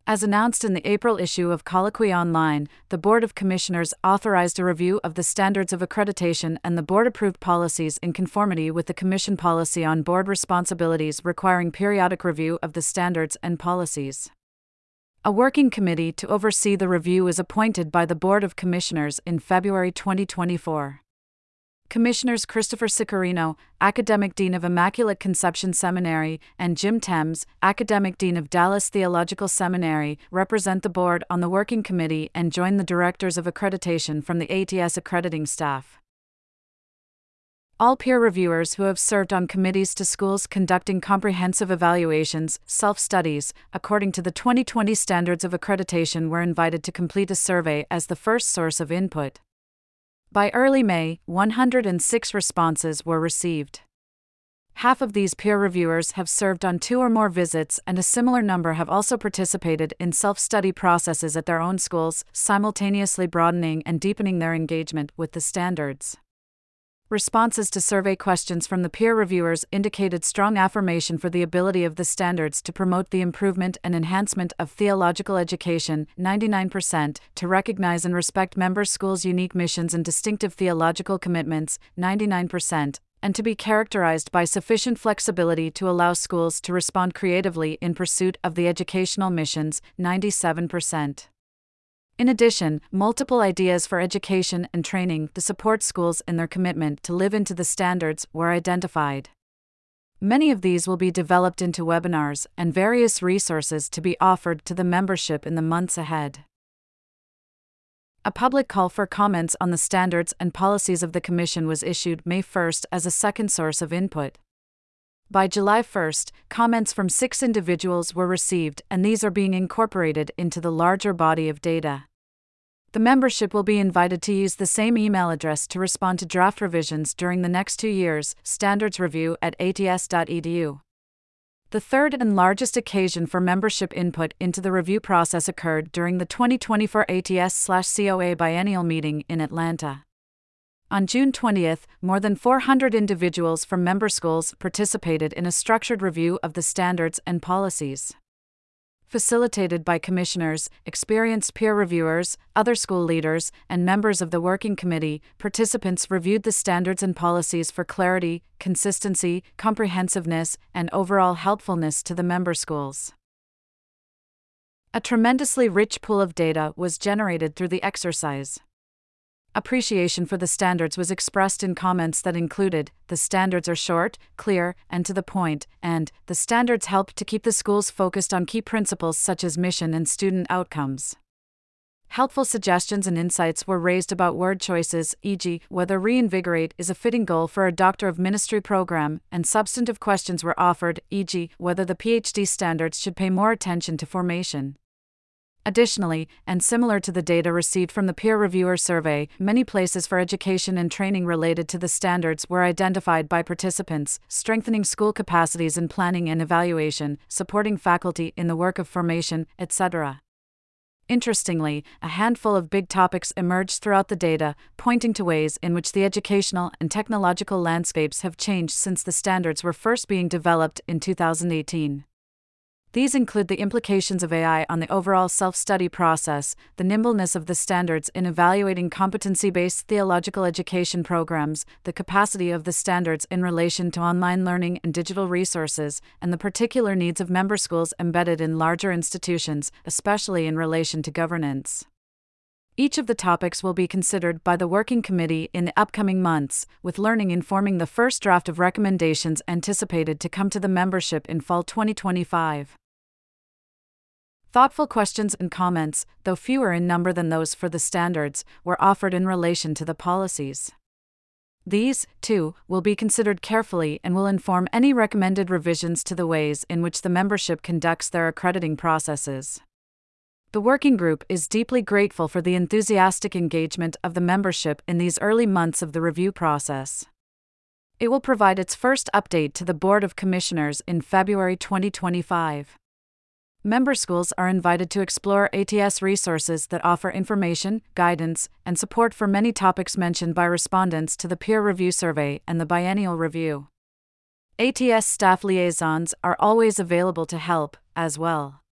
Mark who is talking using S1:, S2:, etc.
S1: As announced in the April issue of Colloquy Online, the Board of Commissioners authorized a review of the standards of accreditation and the board approved policies in conformity with the Commission policy on board responsibilities requiring periodic review of the standards and policies. A working committee to oversee the review is appointed by the Board of Commissioners in February 2024. Commissioners Christopher Ciccarino, Academic Dean of Immaculate Conception Seminary, and Jim Thames, Academic Dean of Dallas Theological Seminary, represent the board on the working committee and join the directors of accreditation from the ATS accrediting staff. All peer reviewers who have served on committees to schools conducting comprehensive evaluations, self-studies, according to the 2020 Standards of Accreditation were invited to complete a survey as the first source of input. By early May, 106 responses were received. Half of these peer reviewers have served on 2 or more visits, and a similar number have also participated in self-study processes at their own schools, simultaneously broadening and deepening their engagement with the standards. Responses to survey questions from the peer reviewers indicated strong affirmation for the ability of the standards to promote the improvement and enhancement of theological education, 99%, to recognize and respect member schools' unique missions and distinctive theological commitments, 99%, and to be characterized by sufficient flexibility to allow schools to respond creatively in pursuit of the educational missions, 97%. In addition, multiple ideas for education and training to support schools in their commitment to live into the standards were identified. Many of these will be developed into webinars and various resources to be offered to the membership in the months ahead. A public call for comments on the standards and policies of the Commission was issued May 1st as a second source of input. By July 1st, comments from 6 individuals were received, and these are being incorporated into the larger body of data. The membership will be invited to use the same email address to respond to draft revisions during the next 2 years, standardsreview@ats.edu. The third and largest occasion for membership input into the review process occurred during the 2024 ATS/COA biennial meeting in Atlanta. On June 20th, more than 400 individuals from member schools participated in a structured review of the standards and policies. Facilitated by commissioners, experienced peer reviewers, other school leaders, and members of the working committee, participants reviewed the standards and policies for clarity, consistency, comprehensiveness, and overall helpfulness to the member schools. A tremendously rich pool of data was generated through the exercise. Appreciation for the standards was expressed in comments that included, "The standards are short, clear, and to the point," and "The standards help to keep the schools focused on key principles such as mission and student outcomes." Helpful suggestions and insights were raised about word choices, e.g., whether reinvigorate is a fitting goal for a Doctor of Ministry program, and substantive questions were offered, e.g., whether the PhD standards should pay more attention to formation. Additionally, and similar to the data received from the peer reviewer survey, many places for education and training related to the standards were identified by participants, strengthening school capacities in planning and evaluation, supporting faculty in the work of formation, etc. Interestingly, a handful of big topics emerged throughout the data, pointing to ways in which the educational and technological landscapes have changed since the standards were first being developed in 2018. These include the implications of AI on the overall self-study process, the nimbleness of the standards in evaluating competency-based theological education programs, the capacity of the standards in relation to online learning and digital resources, and the particular needs of member schools embedded in larger institutions, especially in relation to governance. Each of the topics will be considered by the Working Committee in the upcoming months, with learning informing the first draft of recommendations anticipated to come to the membership in fall 2025. Thoughtful questions and comments, though fewer in number than those for the standards, were offered in relation to the policies. These, too, will be considered carefully and will inform any recommended revisions to the ways in which the membership conducts their accrediting processes. The working group is deeply grateful for the enthusiastic engagement of the membership in these early months of the review process. It will provide its first update to the Board of Commissioners in February 2025. Member schools are invited to explore ATS resources that offer information, guidance, and support for many topics mentioned by respondents to the peer review survey and the biennial review. ATS staff liaisons are always available to help, as well.